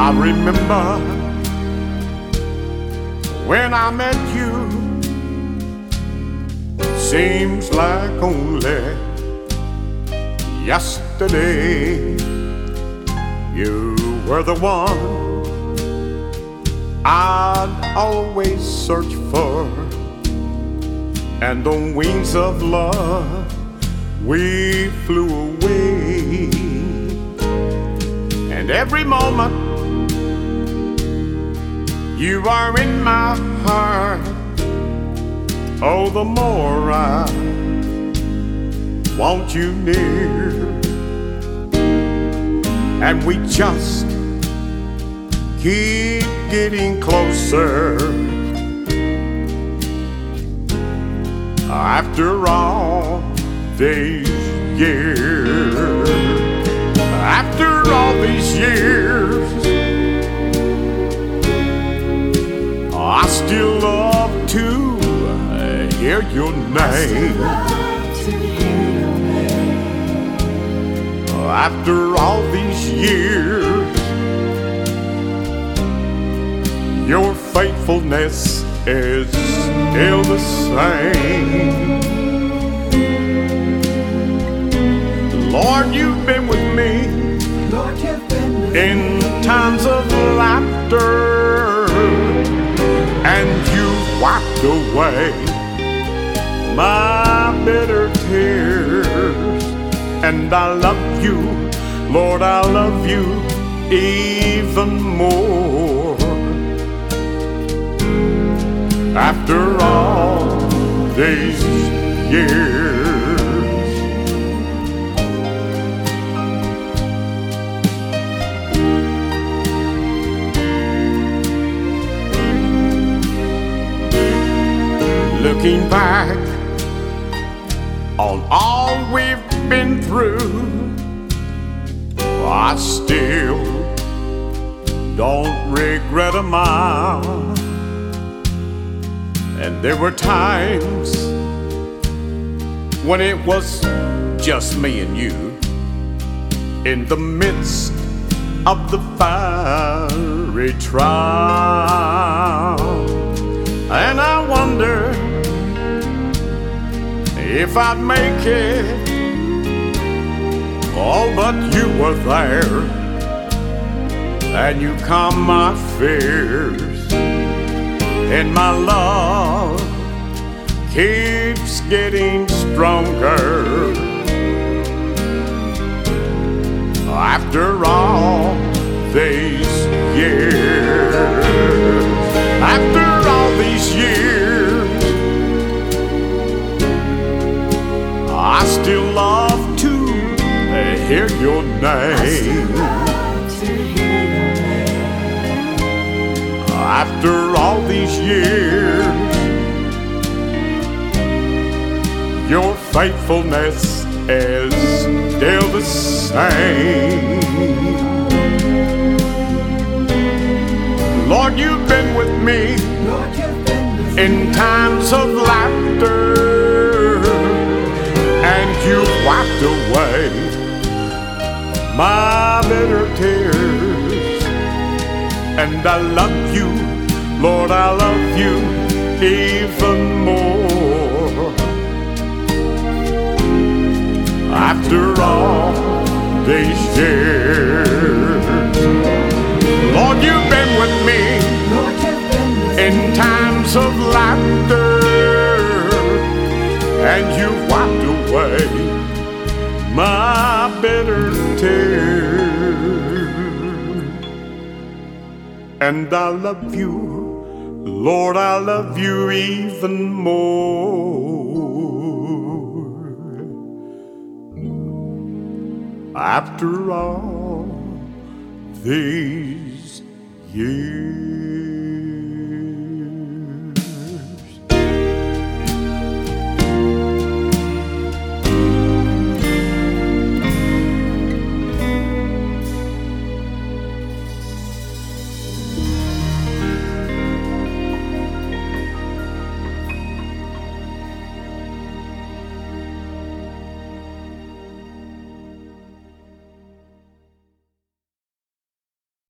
I remember when I met you, seems like only yesterday. You were the one I'd always search for, and on wings of love we flew away. And every moment you are in my heart, oh, the more I want you near. And we just keep getting closer. After all these years, after all these years, I still love to hear your name. After all these years, your faithfulness is still the same. Lord, you've been with me in times of laughter, and you've wiped away my bitter tears. And I love you, Lord, I love you even more. After all these years, looking back on all we've been through, I still don't regret a mile. And there were times when it was just me and you in the midst of the fiery trial. And I wonder if I'd make it. Oh, but you were there, and you calmed my fears, and my love keeps getting stronger. After all these years, after all these years, I still love to hear your name. After all these years, your faithfulness is still the same. Lord, you've been with me in times of laughter, and you've wiped away my bitter tears. And I love you, Lord, I love you even more. After all these years, Lord, you've been with me in times of laughter, and you've wiped away my bitter tears. And I love you, Lord, I love you even more. After all these years.